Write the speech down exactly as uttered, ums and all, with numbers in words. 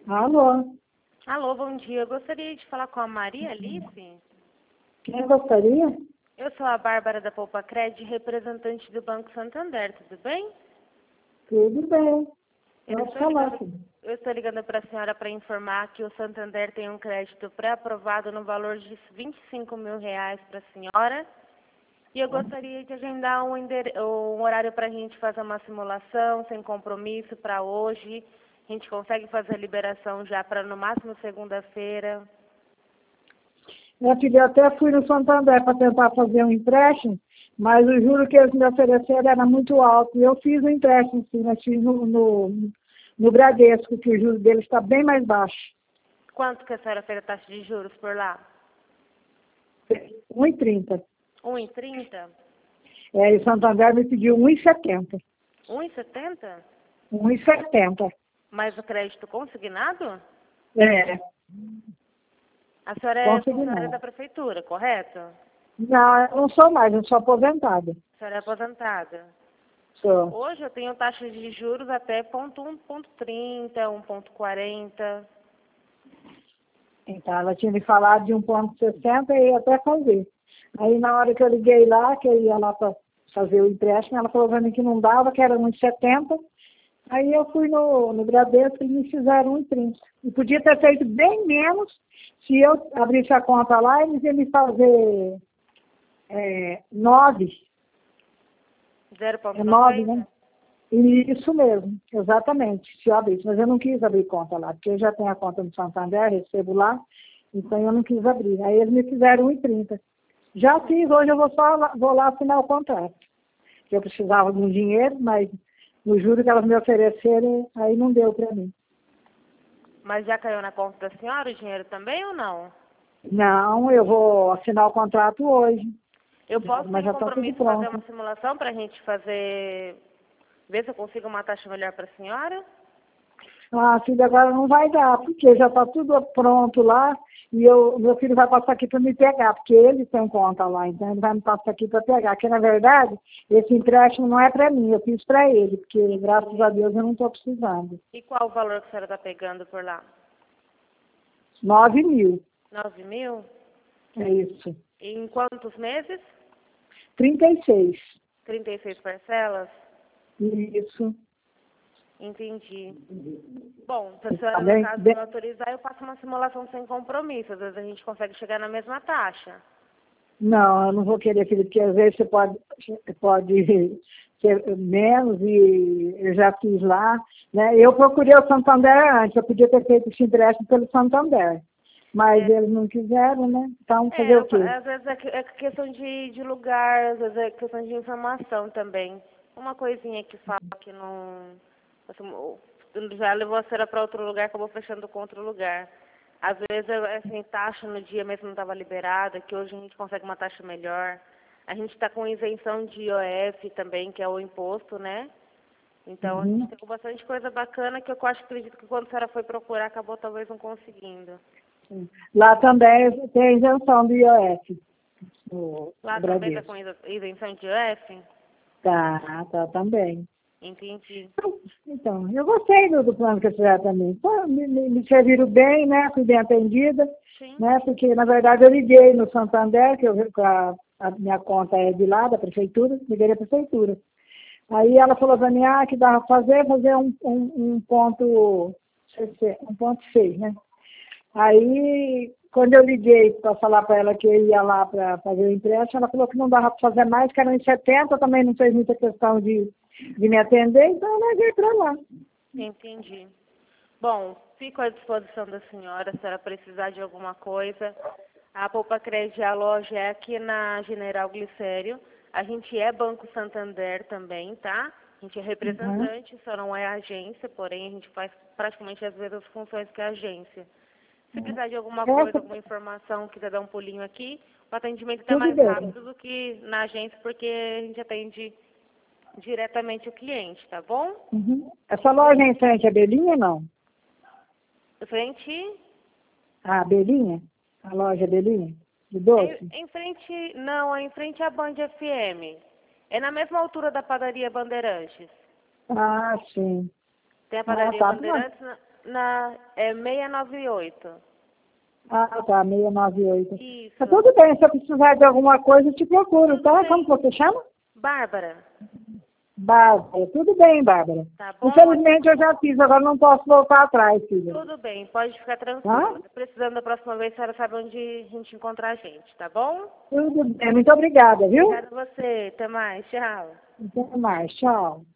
Alô? Alô, bom dia. Eu gostaria de falar com a Maria Alice. Quem gostaria? Eu sou a Bárbara da Poupa Cred, representante do Banco Santander, tudo bem? Tudo bem. Eu Pode estou falar, ligando, filho. eu estou ligando para a senhora para informar que o Santander tem um crédito pré-aprovado no valor de vinte e cinco mil reais para a senhora. E eu gostaria de agendar um, endere... um horário para a gente fazer uma simulação sem compromisso para hoje. A gente consegue fazer a liberação já para no máximo segunda-feira. Minha filha, eu até fui no Santander para tentar fazer um empréstimo, mas o juro que eles me ofereceram era muito alto. E eu fiz o empréstimo, sim, mas fiz no, no, no Bradesco, que o juro dele está bem mais baixo. Quanto que a senhora fez a taxa de juros por lá? um e trinta. um e trinta? É, e o Santander me pediu um e setenta. um e setenta? um e setenta. Mais o crédito consignado? É, A senhora é funcionária da consignado. prefeitura, correto? Não, eu não sou mais, eu sou aposentada. A senhora é aposentada. Sou. Hoje eu tenho taxa de juros até ponto um, ponto trinta, um ponto quarenta. Então, ela tinha me falado de um ponto sessenta e ia até fazer. Aí, na hora que eu liguei lá, que eu ia lá para fazer o empréstimo, ela falou para mim que não dava, que era um e setenta. Aí eu fui no, no Bradesco e me fizeram um e trinta. E podia ter feito bem menos se eu abrisse a conta lá, eles iam me fazer é, nove. É nove, zero ponto noventa? né? E isso mesmo, exatamente, se eu abrisse. Mas eu não quis abrir conta lá, porque eu já tenho a conta no Santander, recebo lá, então eu não quis abrir. Aí eles me fizeram um e trinta. Já fiz, hoje eu vou só lá, vou lá assinar o contrato. Eu precisava de um dinheiro, mas no juro que elas me ofereceram, aí não deu para mim. Mas já caiu na conta da senhora o dinheiro também ou não? Não, eu vou assinar o contrato hoje, Eu posso, mas sem já está tudo compromisso, fazer pronto. uma simulação para a gente fazer... Ver se eu consigo uma taxa melhor para a senhora? Ah, filha, agora não vai dar, porque já está tudo pronto lá, e eu, meu filho vai passar aqui para me pegar, porque ele tem conta lá, então ele vai me passar aqui para pegar. Que na verdade, esse empréstimo não é para mim, eu fiz para ele, porque graças a Deus eu não estou precisando. E qual o valor que a senhora está pegando por lá? Nove mil, Nove mil? é isso. E em quantos meses? Trinta e seis. Trinta e seis parcelas? Isso. Entendi. Bom, se a Tá senhora, no bem? caso, me Bem- autorizar, eu faço uma simulação sem compromisso. Às vezes a gente consegue chegar na mesma taxa. Não, eu não vou querer, filho, porque às vezes você pode, pode ser menos e eu já fiz lá, né? Eu procurei o Santander antes, eu podia ter feito esse empréstimo pelo Santander, mas É, eles não quiseram, né? Então, fazer é, o eu fa- quê? às vezes é que- é questão de, de lugar, às vezes é questão de informação também. Uma coisinha que fala que não... assim, o- já levou a senhora para outro lugar, acabou fechando com outro lugar. Às vezes, é, assim, taxa no dia mesmo não estava liberada, que hoje a gente consegue uma taxa melhor. A gente está com isenção de I O F também, que é o imposto, né? Então, a gente Uhum. tem com bastante coisa bacana que eu acho, acredito que quando a senhora foi procurar, acabou talvez não conseguindo. Lá também tem isenção do I O F, o, o Lá também está com Bradesco. isen- isenção de I O F? Tá, tá também. Entendi. Então, eu gostei do, do plano que fizeram também. Pô, me, me, me serviram bem, né? Fui bem atendida, Sim. né? Porque, na verdade, eu liguei no Santander, que eu, que a, a minha conta é de lá, da prefeitura, liguei da prefeitura. Aí ela falou para mim, ah, que dava para fazer, fazer um, um, um ponto, um ponto seis, né? Aí, quando eu liguei para falar para ela que eu ia lá para fazer o empréstimo, ela falou que não dava para fazer mais, que era em setenta, também não fez muita questão de, de me atender, então eu levei para lá. Entendi. Bom, fico à disposição da senhora, se ela precisar de alguma coisa. A Poupa Crédito, a loja é aqui na General Glicério. A gente é Banco Santander também, tá? A gente é Uhum. representante, só não é agência, porém a gente faz praticamente as mesmas funções que a agência. Se precisar de alguma coisa, Essa, alguma informação, quiser dar um pulinho aqui, o atendimento é tudo mais bem. rápido do que na agência, porque a gente atende diretamente o cliente, tá bom? Uhum. Essa loja é em frente à Belinha ou não? Frente, A Belinha? A loja Belinha? De em, doce? em frente, não, é em frente à Band F M. É na mesma altura da padaria Bandeirantes. Ah, sim. Tem a Ah, padaria tá bom. Bandeirantes, na- Na, é seiscentos e noventa e oito. Ah, tá, seiscentos e noventa e oito. Isso. Tá tudo bem, se eu precisar de alguma coisa, eu te procuro, tá? bem. Como você chama? Bárbara. Bárbara. Tudo bem, Bárbara. Tá bom? Infelizmente eu já fiz, agora não posso voltar atrás, filha. Tudo bem, pode ficar tranquila. Tá? Precisando da próxima vez, a senhora sabe onde a gente encontrar a gente, tá bom? Tudo bem. Muito obrigada, viu? Obrigada a você. Até mais. Tchau. Até mais. Tchau.